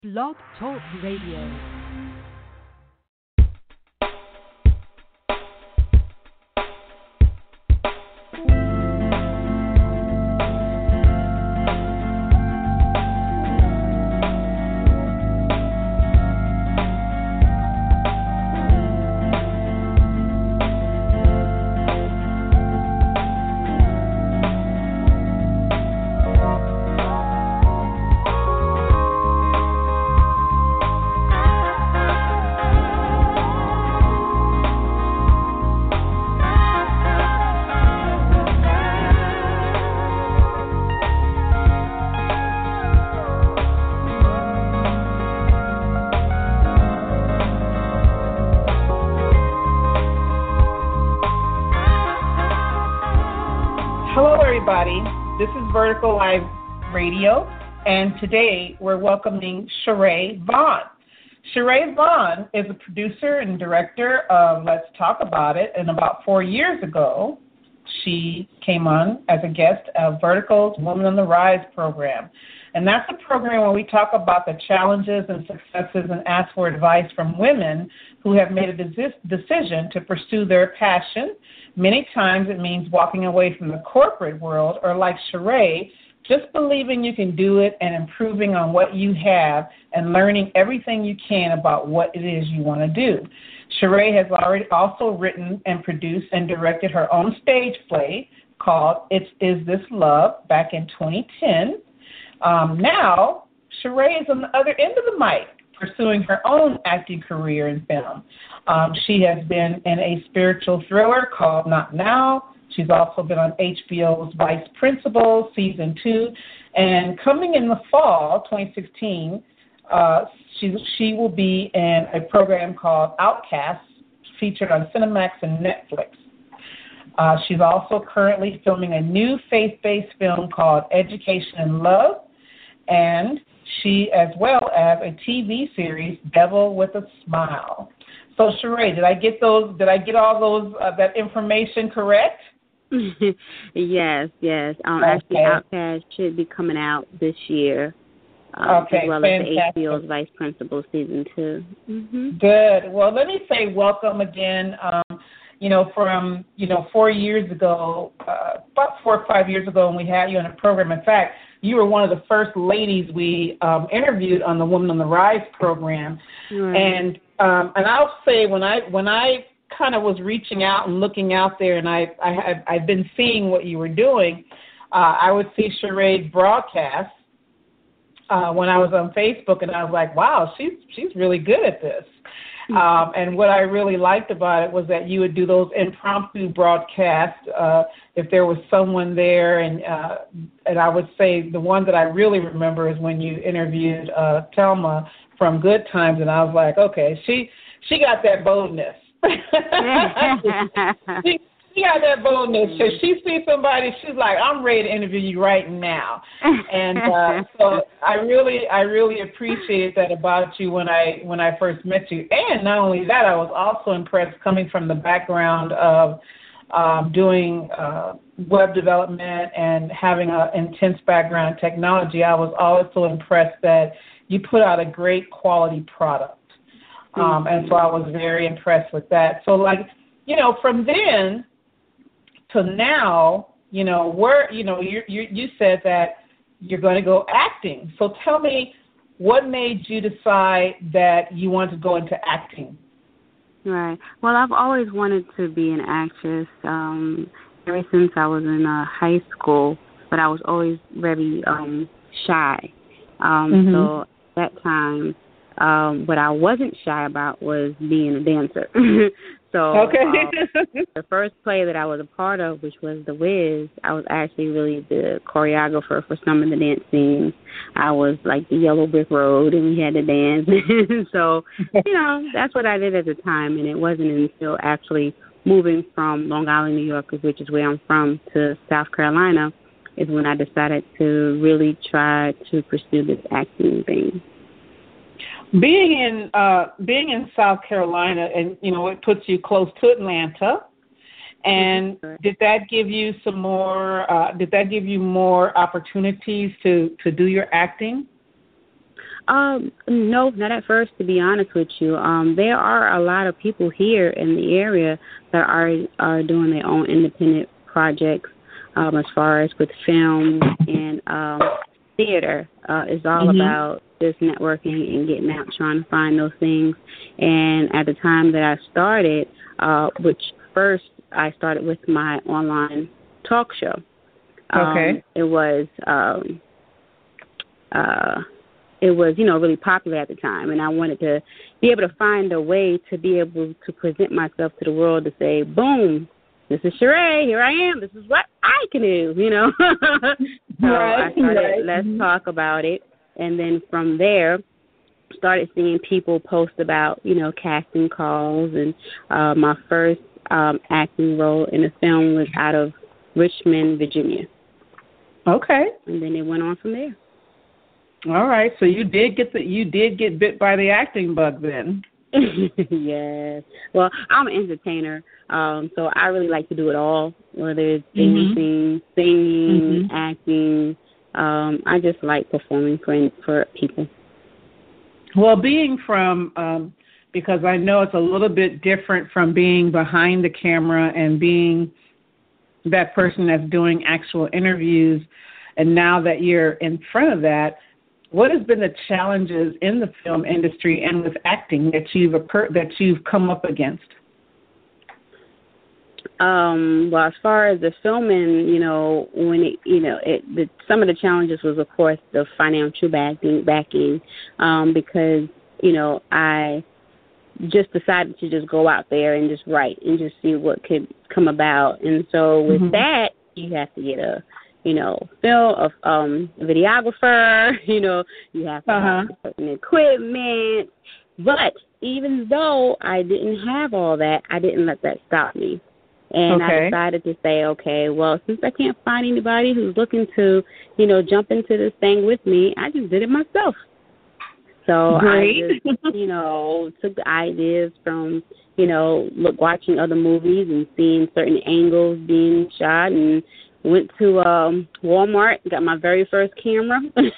Blog Talk Radio. This is Vertical Live Radio, and today we're welcoming Sheree Vaughn. Sheree Vaughn is a producer and director of Let's Talk About It, and about 4 years ago, she came on as a guest of Vertical's Women on the Rise program. And that's a program where we talk about the challenges and successes and ask for advice from women who have made a decision to pursue their passion. Many times it means walking away from the corporate world, or like Sheree, just believing you can do it and improving on what you have and learning everything you can about what it is you want to do. Sheree has already also written and produced and directed her own stage play called Is This Love back in 2010. Now, Sheree is on the other end of the mic, pursuing her own acting career in film. She has been in a spiritual thriller called Not Now. She's also been on HBO's Vice Principals, Season 2. And coming in the fall, 2016, she will be in a program called Outcasts, featured on Cinemax and Netflix. She's also currently filming a new faith-based film called Education and Love. And she, as well as a TV series, Devil with a Smile. So, Sheree, did I get all those that information correct? Yes. Okay. Actually, Outcast should be coming out this year. Okay, as well fantastic. As the HBO's Vice Principal Season 2. Mm-hmm. Good. Well, let me say welcome again. From 4 years ago, about 4 or 5 years ago, when we had you on a program. In fact, you were one of the first ladies we interviewed on the Women on the Rise program. Right. And I'll say when I kind of was reaching out and looking out there, and I've been seeing what you were doing, I would see Sheree's broadcast when I was on Facebook, and I was like, wow, she's really good at this. And what I really liked about it was that you would do those impromptu broadcasts if there was someone there. And I would say the one that I really remember is when you interviewed Thelma from Good Times. And I was like, okay, she got that boldness. She got that boldness. So she sees somebody, she's like, I'm ready to interview you right now. And so I really appreciated that about you when I first met you. And not only that, I was also impressed coming from the background of doing web development and having an intense background in technology. I was always so impressed that you put out a great quality product. And so I was very impressed with that. So from then to now, where, you said that you're going to go acting. So tell me, what made you decide that you want to go into acting? Right. Well, I've always wanted to be an actress ever since I was in high school, but I was always very shy. So at that time, what I wasn't shy about was being a dancer. So the first play that I was a part of, which was The Wiz, I was actually really the choreographer for some of the dance scenes. I was like the Yellow Brick Road, and we had to dance. So, that's what I did at the time. And it wasn't until actually moving from Long Island, New York, which is where I'm from, to South Carolina, is when I decided to really try to pursue this acting thing. Being in South Carolina, and it puts you close to Atlanta. And did that give you more? Did that give you more opportunities to do your acting? No, not at first, to be honest with you. There are a lot of people here in the area that are doing their own independent projects, as far as with film and theater. It's all about just networking and getting out, trying to find those things. And at the time that I started, which first I started with my online talk show. It was really popular at the time, and I wanted to be able to find a way to be able to present myself to the world to say, boom, this is Sheree, here I am, this is what I can do, So I started, let's talk about it, and then from there, started seeing people post about, casting calls, and my first acting role in a film was out of Richmond, Virginia. Okay. And then it went on from there. All right. So you did get bit by the acting bug then. Yes. Well, I'm an entertainer, so I really like to do it all, whether it's dancing, singing, acting. I just like performing for people. Well, being from, because I know it's a little bit different from being behind the camera and being that person that's doing actual interviews, and now that you're in front of that, what has been the challenges in the film industry and with acting that you've come up against? Well, as far as the filming, when some of the challenges was, of course, the financial backing, because I just decided to just go out there and just write and just see what could come about. And so with that, you have to get a videographer, you have to have certain equipment. But even though I didn't have all that, I didn't let that stop me. And I decided to say, okay, well, since I can't find anybody who's looking to, jump into this thing with me, I just did it myself. So I just, took the ideas from, watching other movies and seeing certain angles being shot, and went to Walmart, got my very first camera,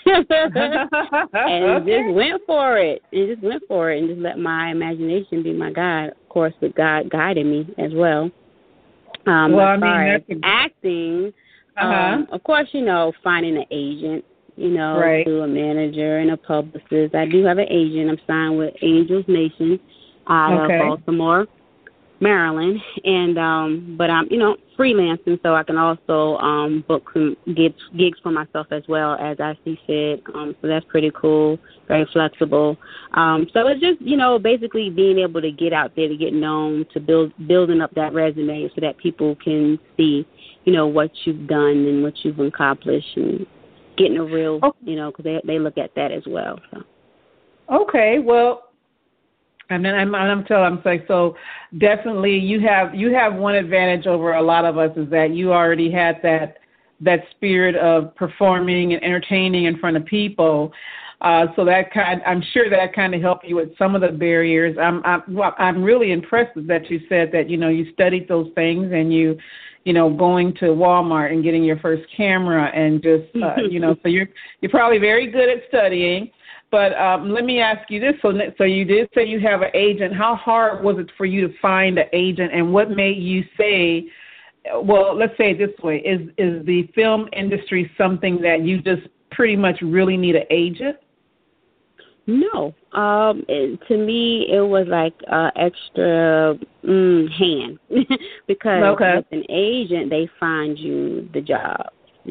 and just went for it. And just let my imagination be my guide, of course, with God guiding me as well. As far as acting, of course, finding an agent, to a manager and a publicist. I do have an agent. I'm signed with Angels Nation out of Baltimore, Maryland, and but I'm freelancing, so I can also book some gigs for myself as well as I see fit. So that's pretty cool, very flexible. So it's just basically being able to get out there, to get known, to building up that resume so that people can see what you've done and what you've accomplished, and getting a real because they look at that as well. So. Okay, well. And then I'm saying, so definitely you have one advantage over a lot of us, is that you already had that spirit of performing and entertaining in front of people. So I'm sure that kind of helped you with some of the barriers. I'm really impressed that you said that you studied those things, and you going to Walmart and getting your first camera, and just so you're probably very good at studying. But let me ask you this. So you did say you have an agent. How hard was it for you to find an agent, and what made you say, well, let's say it this way, is the film industry something that you just pretty much really need an agent? No. To me, it was like extra hand because with an agent, they find you the job,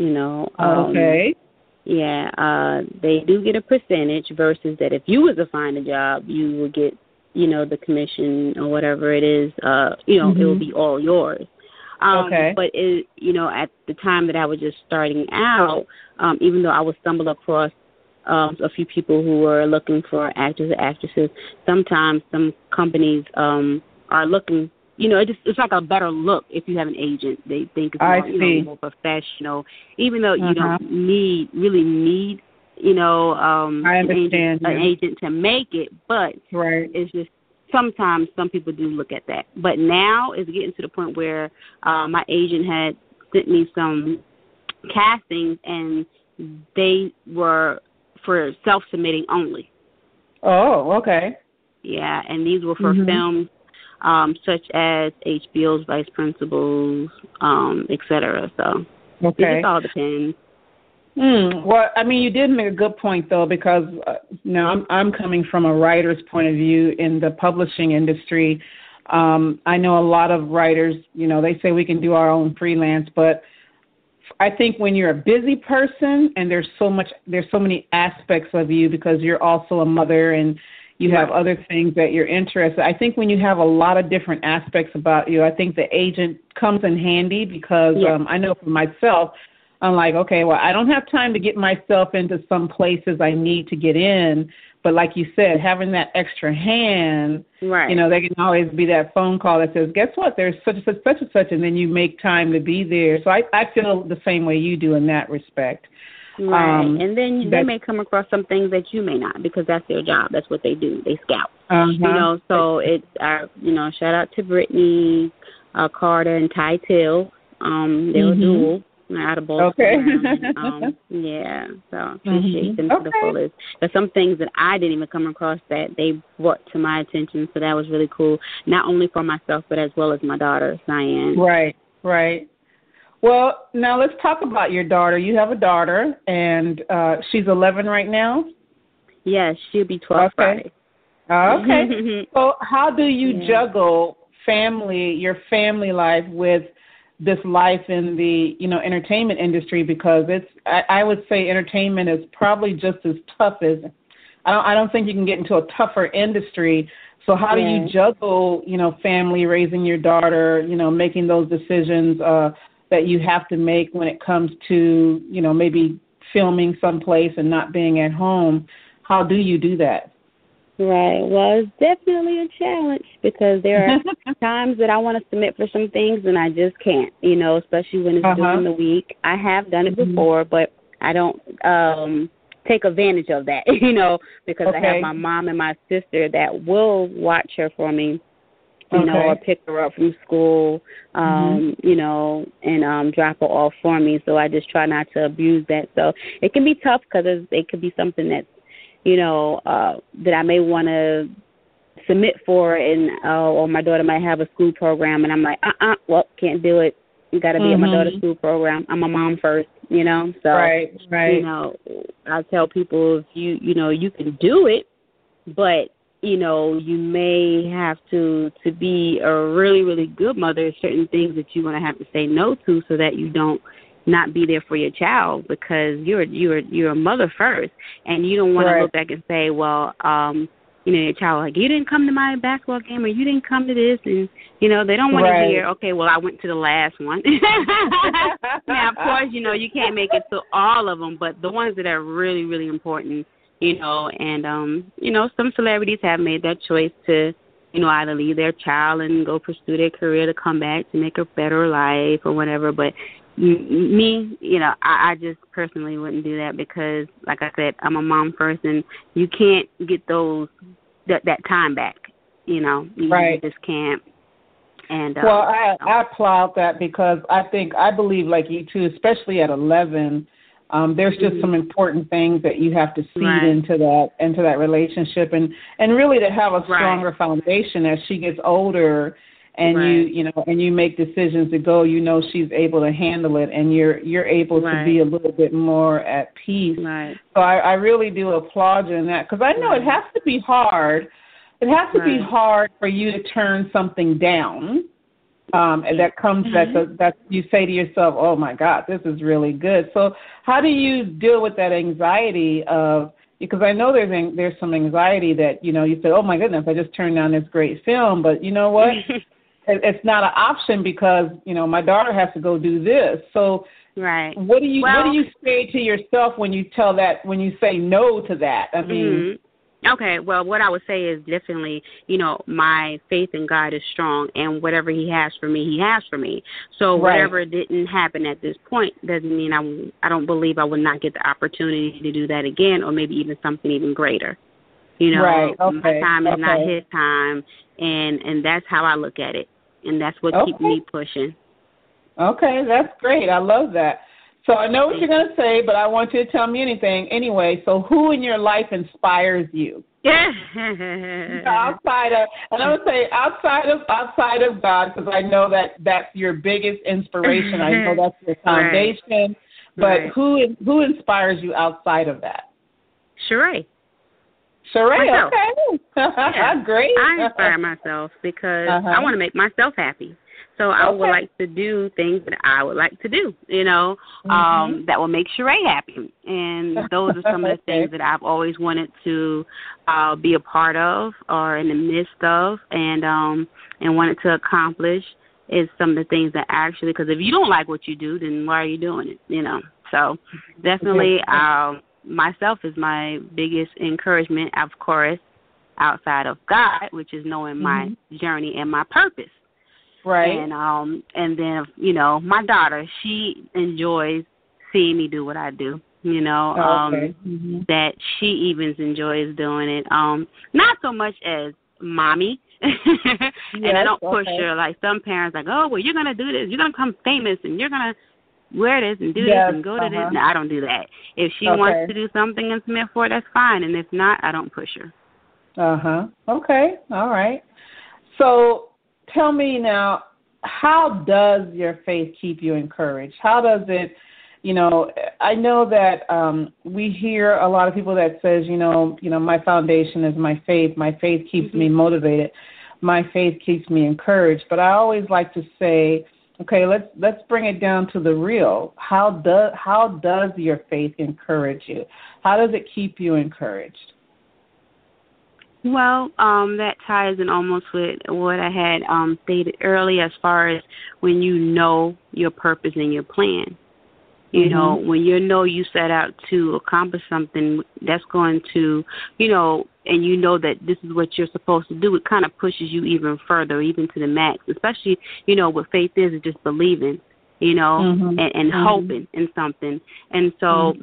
Yeah, they do get a percentage versus that if you was to find a job, you would get, the commission or whatever it is, it will be all yours. But it, at the time that I was just starting out, even though I would stumble across a few people who were looking for actors or actresses, sometimes some companies are looking. It's like a better look if you have an agent. They think it's more professional, even though you don't really need an agent to make it. But it's just sometimes some people do look at that. But now it's getting to the point where my agent had sent me some castings, and they were for self-submitting only. Oh, okay. Yeah, and these were for films such as HBO's Vice Principals, et cetera. So it just all depends. Well, I mean, you did make a good point, though, because I'm coming from a writer's point of view in the publishing industry. I know a lot of writers, they say we can do our own freelance, but I think when you're a busy person and there's so many aspects of you because you're also a mother and you have other things that you're interested. I think when you have a lot of different aspects about you, I think the agent comes in handy because I know for myself, I'm like, okay, well, I don't have time to get myself into some places I need to get in. But like you said, having that extra hand, there can always be that phone call that says, guess what, there's such and such, and then you make time to be there. So I feel the same way you do in that respect. Right, and then they may come across some things that you may not, because that's their job. That's what they do. They scout. So it's, shout out to Brittany, Carter, and Ty Till. They were dual. Out of both. So appreciate them to the fullest. There's some things that I didn't even come across that they brought to my attention, so that was really cool, not only for myself but as well as my daughter, Cyan. Right. Well, now let's talk about your daughter. You have a daughter, and she's 11 right now? Yes, she'll be 12 Friday. Okay. So how do you juggle your family life with this life in the, entertainment industry? Because I would say entertainment is probably just as tough as, I don't think you can get into a tougher industry. So how do you juggle, family, raising your daughter, making those decisions that you have to make when it comes to, maybe filming someplace and not being at home? How do you do that? Right. Well, it's definitely a challenge because there are times that I want to submit for some things and I just can't, especially when it's during the week. I have done it before, but I don't take advantage of that, because I have my mom and my sister that will watch her for me, or pick her up from school, and drop her off for me. So I just try not to abuse that. So it can be tough because it could be something that's, that I may want to submit for, and or my daughter might have a school program, and I'm like, well, can't do it. You got to be at my daughter's school program. I'm a mom first, So, right. I tell people if you can do it, but you may have to be a really, really good mother. Certain things that you're going to have to say no to so that you don't not be there for your child, because you're a mother first, and you don't want to look back and say, well, your child, like, you didn't come to my basketball game, or you didn't come to this, and they don't want to hear, okay, well, I went to the last one. Now, of course, you can't make it to all of them, but the ones that are really, really important, and some celebrities have made that choice to either leave their child and go pursue their career to come back to make a better life or whatever. But me, I just personally wouldn't do that because, like I said, I'm a mom first, and you can't get that time back. You just can't. And well, I applaud that because I believe, like you too, especially at 11, there's just some important things that you have to seed into that relationship, and really to have a stronger foundation as she gets older. And you make decisions to go, she's able to handle it, and you're able to be a little bit more at peace. Right. So I really do applaud you in that, because I know it has to be hard. It has to be hard for you to turn something down. And that comes that you say to yourself, oh my God, this is really good. So how do you deal with that anxiety of? Because I know there's some anxiety that you say, oh my goodness, I just turned down this great film, but you know what? It's not an option because, my daughter has to go do this. So what do you say to yourself when you say no to that? I mean, okay, well, what I would say is definitely, my faith in God is strong, and whatever he has for me, he has for me. So whatever didn't happen at this point doesn't mean I don't believe I would not get the opportunity to do that again, or maybe even something even greater. My time is not his time, and that's how I look at it, and that's what keeps me pushing. Okay, that's great. I love that. So I know what you're going to say, but I want you to tell me anything anyway. So who in your life inspires you? outside of, and I would say outside of God, because I know that that's your biggest inspiration. I know that's your foundation. Right. But who inspires you outside of that? Sheree. Sheree, okay. Yeah. Great. I inspire myself because I want to make myself happy. So I would like to do things that I would like to do, that will make Sheree happy. And those are some of the things that I've always wanted to be a part of or in the midst of and wanted to accomplish is some of the things that actually, because if you don't like what you do, then why are you doing it, So definitely myself is my biggest encouragement, of course, outside of God, which is knowing my journey and my purpose. Right. And then, my daughter, she enjoys seeing me do what I do, that she even enjoys doing it. Not so much as mommy. And I don't push her like some parents like, oh, well, you're going to do this. You're going to become famous and you're going to wear this and do this and go to this. No, I don't do that. If she wants to do something and submit for it, that's fine. And if not, I don't push her. Okay. All right. So tell me now, how does your faith keep you encouraged? How does it, I know that we hear a lot of people that says, my foundation is my faith. My faith keeps me motivated. My faith keeps me encouraged. But I always like to say, okay, let's bring it down to the real. How does your faith encourage you? How does it keep you encouraged? Well, that ties in almost with what I had stated earlier as far as when you know your purpose and your plan. When you set out to accomplish something that's going to, and that this is what you're supposed to do, it kind of pushes you even further, even to the max, especially, what faith is just believing, and hoping in something. And so,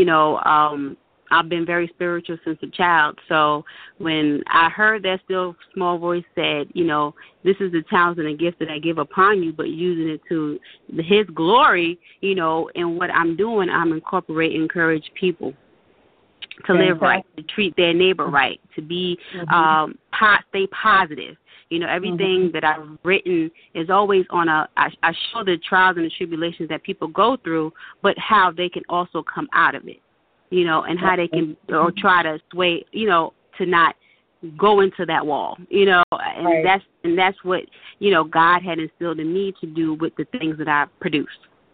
I've been very spiritual since a child. So when I heard that still small voice said, this is the talents and the gifts that I give upon you, but using it to his glory, and what I'm doing, I'm encourage people to live right, to treat their neighbor right, to be, stay positive. Everything that I've written is always on I show the trials and the tribulations that people go through, but how they can also come out of it. And how they can or try to sway, to not go into that wall, and that's what, God had instilled in me to do with the things that I've produced.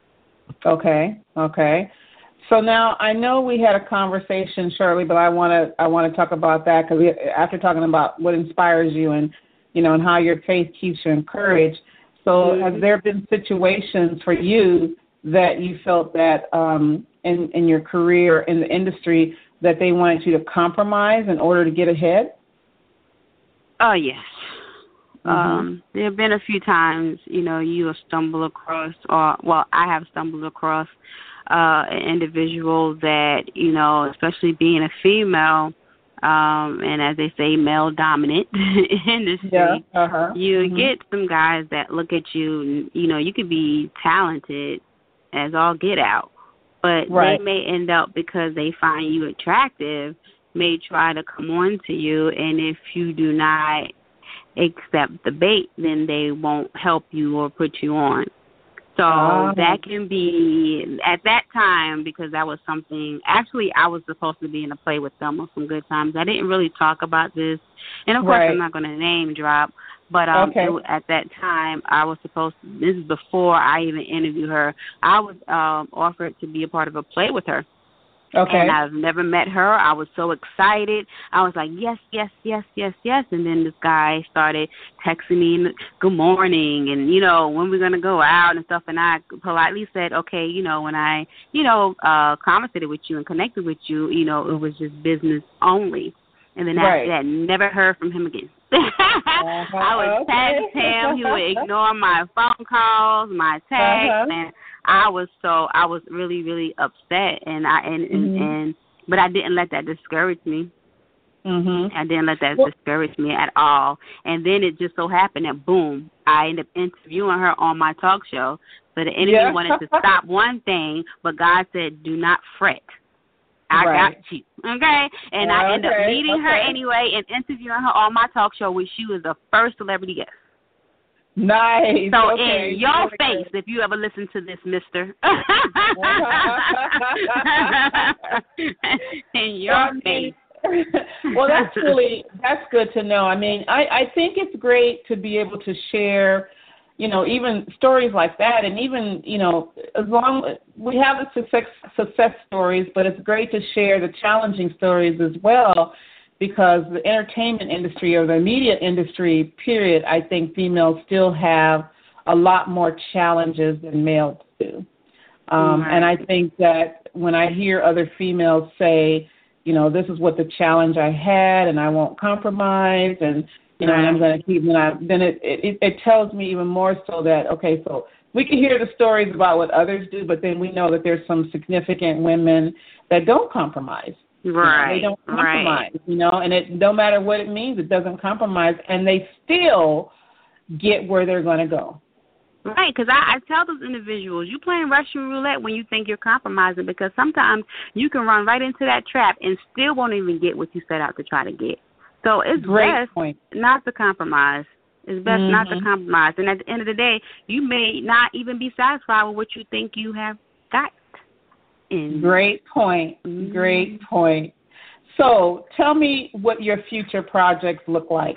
Okay. So now I know we had a conversation, Shirley, but I want to talk about that because after talking about what inspires you and, and how your faith keeps you encouraged. So have there been situations for you that you felt that in your career in the industry that they wanted you to compromise in order to get ahead? Oh, yes. There have been a few times, you will stumble across, I have stumbled across an individual that, especially being a female, and as they say, male-dominant industry, you get some guys that look at you, you could be talented as all get out, but they may end up, because they find you attractive, may try to come on to you, and if you do not accept the bait, then they won't help you or put you on. So that can be, at that time, because that was something, actually I was supposed to be in a play with them on Some Good Times. I didn't really talk about this, and of course I'm not going to name drop, but at that time, I was supposed to, this is before I even interviewed her, I was offered to be a part of a play with her. Okay. And I've never met her. I was so excited. I was like, yes. And then this guy started texting me, good morning, and, when we're going to go out and stuff. And I politely said, okay, when I, conversated with you and connected with you, it was just business only. And then after that, never heard from him again. I would text him. He would ignore my phone calls, my texts, and I was really, really upset. And but I didn't let that discourage me. I didn't let that discourage me at all. And then it just so happened that boom, I ended up interviewing her on my talk show. So the enemy wanted to stop one thing, but God said, do not fret. I got you. Okay? And I ended up meeting her anyway and interviewing her on my talk show, which she was the first celebrity guest. Nice. So in your face, if you ever listen to this, mister. In your face. Well, that's good to know. I mean, I think it's great to be able to share, even stories like that, and even, as long we have the success stories, but it's great to share the challenging stories as well, because the entertainment industry or the media industry, period, I think females still have a lot more challenges than males do. And I think that when I hear other females say, this is what the challenge I had, and I won't compromise, and and I'm going to keep. Then it tells me even more so that so we can hear the stories about what others do, but then we know that there's some significant women that don't compromise. Right. They don't compromise. And it no matter what it means, it doesn't compromise, and they still get where they're going to go. Right, because I tell those individuals, you playing Russian roulette when you think you're compromising, because sometimes you can run right into that trap and still won't even get what you set out to try to get. So it's best not to compromise. It's best not to compromise. And at the end of the day, you may not even be satisfied with what you think you have got. Great point. Great point. So tell me what your future projects look like.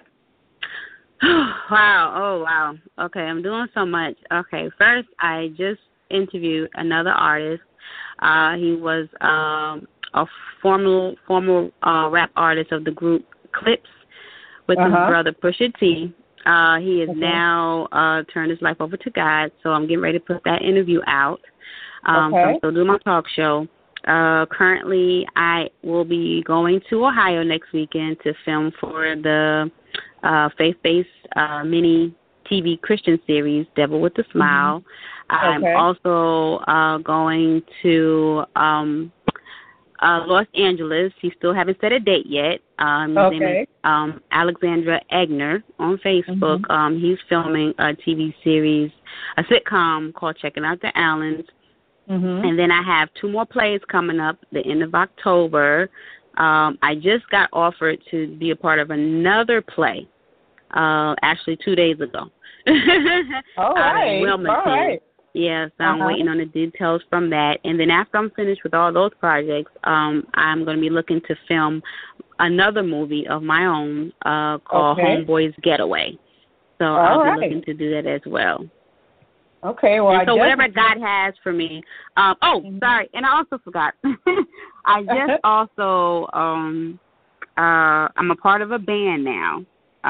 Wow. Okay, I'm doing so much. Okay, first, I just interviewed another artist. He was a former rap artist of the group Clips with his brother Pusha T. He has now turned his life over to God, so I'm getting ready to put that interview out. So I'm still doing my talk show. Currently, I will be going to Ohio next weekend to film for the faith-based mini TV Christian series, Devil with a Smile. I'm also going to Los Angeles. He still haven't set a date yet. His name is Alexandra Egner on Facebook. He's filming a TV series, a sitcom called Checking Out the Allens. And then I have 2 more plays coming up the end of October. I just got offered to be a part of another play, actually 2 days ago. All right. Yeah, so I'm waiting on the details from that. And then after I'm finished with all those projects, I'm going to be looking to film another movie of my own called Homeboys Getaway. So I'll be looking to do that as well. Okay, well, and so whatever God has for me. Sorry, and I also forgot. I just also, I'm a part of a band now.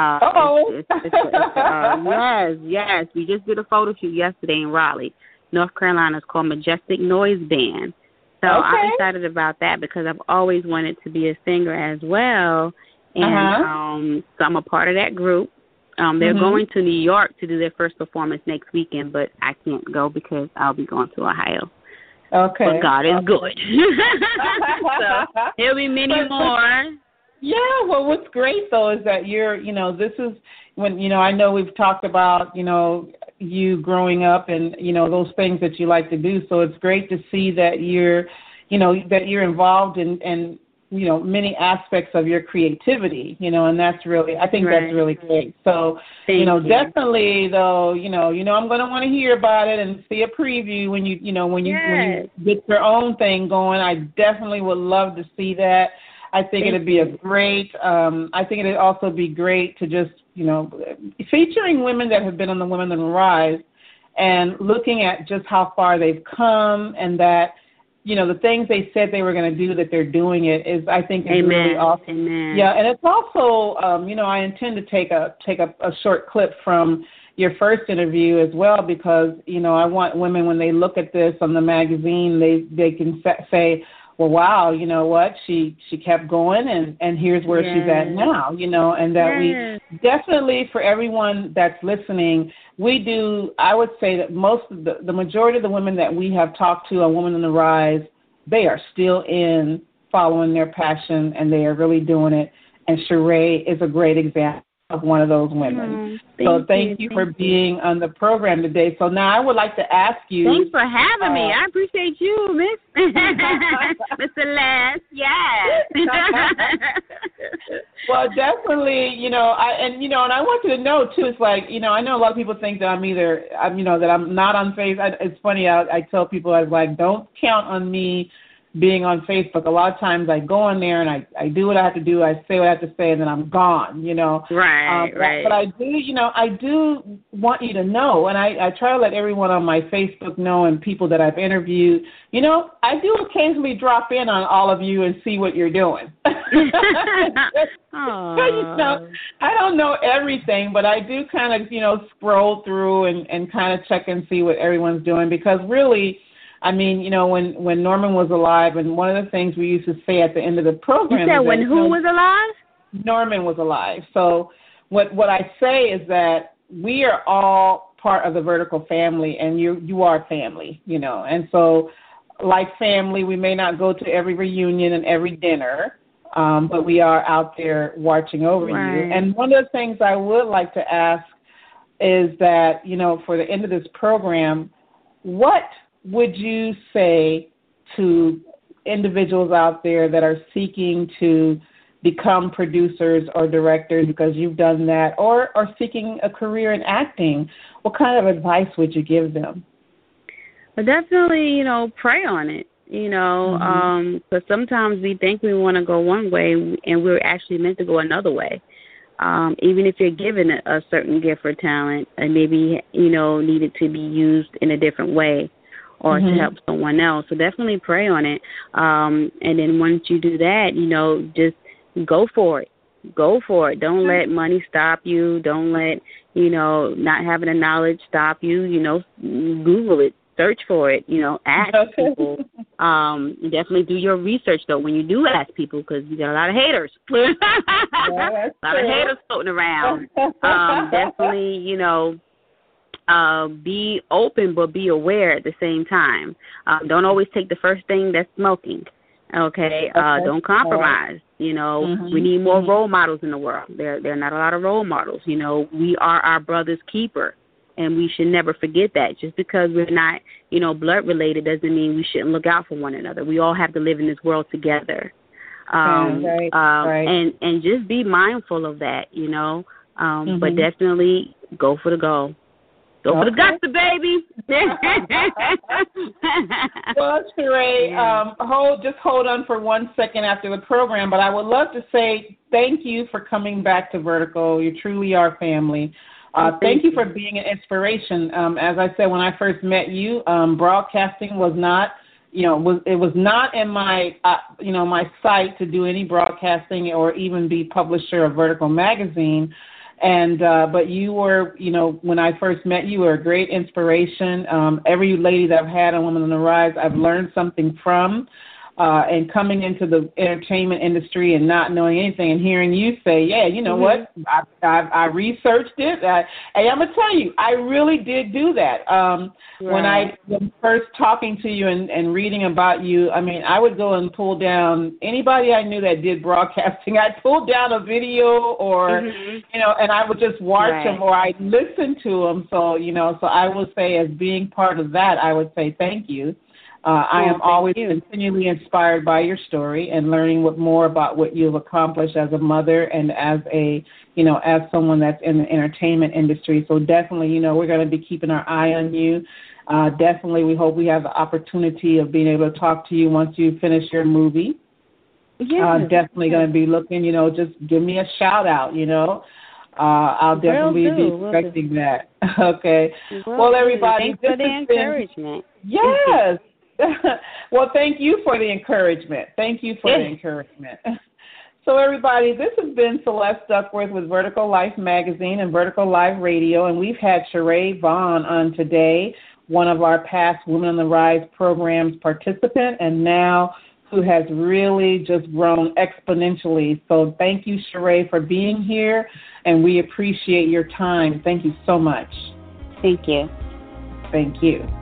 Yes. We just did a photo shoot yesterday in Raleigh, North Carolina. It's called Majestic Noise Band. So I'm excited about that because I've always wanted to be a singer as well. And so I'm a part of that group. They're going to New York to do their first performance next weekend, but I can't go because I'll be going to Ohio. Okay. But God is good. So there'll be many more. Yeah, well, what's great, though, is that this is when, I know we've talked about, you growing up and, those things that you like to do. So it's great to see that you're involved in many aspects of your creativity, and that's really, I think that's really great. So, definitely, though, I'm going to want to hear about it and see a preview when you get your own thing going. I definitely would love to see that. I think it'd be I think it'd also be great to just, featuring women that have been on the Women on the Rise and looking at just how far they've come and that, the things they said they were going to do, that they're doing it is, I think, is really awesome. Amen. Yeah, and it's also, I intend to take a short clip from your first interview as well because, I want women, when they look at this on the magazine, they can say, well, wow, you know what, she kept going and here's where she's at now, and that we definitely, for everyone that's listening, I would say that most of the majority of the women that we have talked to on Women on the Rise, they are still following their passion and they are really doing it. And Sheree is a great example of one of those women. Thank you for being on the program today. So now I would like to ask you. Thanks for having me. I appreciate you, Miss Mr. Les. Yes. Well, definitely, and I want you to know too. It's like, I know a lot of people think that that I'm not on Facebook. It's funny. I tell people, I was like, don't count on me being on Facebook. A lot of times I go in there and I do what I have to do. I say what I have to say, and then I'm gone. Right. But I do want you to know, and I try to let everyone on my Facebook know, and people that I've interviewed. I do occasionally drop in on all of you and see what you're doing. I don't know everything, but I do kind of, scroll through and kind of check and see what everyone's doing, because really, I mean, when Norman was alive, and one of the things we used to say at the end of the program. You said when who was alive? Norman was alive. So what I say is that we are all part of the Vertical family, and you are family, And so, like family, we may not go to every reunion and every dinner, but we are out there watching over you. And one of the things I would like to ask is that, for the end of this program, what would you say to individuals out there that are seeking to become producers or directors, because you've done that, or are seeking a career in acting? What kind of advice would you give them? Well, definitely, pray on it, because sometimes we think we want to go one way and we're actually meant to go another way. Even if you're given a certain gift or talent and maybe, needed to be used in a different way, or to help someone else. So definitely pray on it. And then once you do that, just go for it. Go for it. Don't let money stop you. Don't let, not having the knowledge stop you. Google it. Search for it. Ask people. Definitely do your research, though, when you do ask people, because you got a lot of haters. A lot of haters floating around. Definitely, be open, but be aware at the same time. Don't always take the first thing that's smoking. Okay. Don't compromise. We need more role models in the world. There are not a lot of role models. We are our brother's keeper, and we should never forget that. Just because we're not, blood related doesn't mean we shouldn't look out for one another. We all have to live in this world together. And just be mindful of that, but definitely go for the goal. Go for the guts, baby. Well, Sheree, just hold on for 1 second after the program, but I would love to say thank you for coming back to Vertical. You truly are family. Thank you for being an inspiration. As I said, when I first met you, broadcasting was not, it was not in my, my sight to do any broadcasting or even be publisher of Vertical magazine. And but you were, when I first met you, were a great inspiration. Every lady that I've had on Women on the Rise, I've learned something from. And coming into the entertainment industry and not knowing anything, and hearing you say, yeah, you know what, I researched it. Hey, I'm going to tell you, I really did do that. When I was first talking to you and reading about you, I mean, I would go and pull down anybody I knew that did broadcasting. I'd pull down a video or, and I would just watch them, or I'd listen to them. So, so I would say, as being part of that, I would say thank you. I am always continually inspired by your story and learning more about what you've accomplished as a mother and as as someone that's in the entertainment industry. So definitely, we're going to be keeping our eye on you. Definitely, we hope we have the opportunity of being able to talk to you once you finish your movie. Definitely going to be looking, just give me a shout out, I'll definitely be expecting that. Okay. Well, everybody, thanks for the encouragement. Yes. Well, thank you for the encouragement. Thank you for the encouragement. So, everybody, this has been Celeste Duckworth with Vertical Life Magazine and Vertical Live Radio, and we've had Sheree Vaughn on today, one of our past Women on the Rise programs participant, and now who has really just grown exponentially. So thank you, Sheree, for being here, and we appreciate your time. Thank you so much. Thank you. Thank you.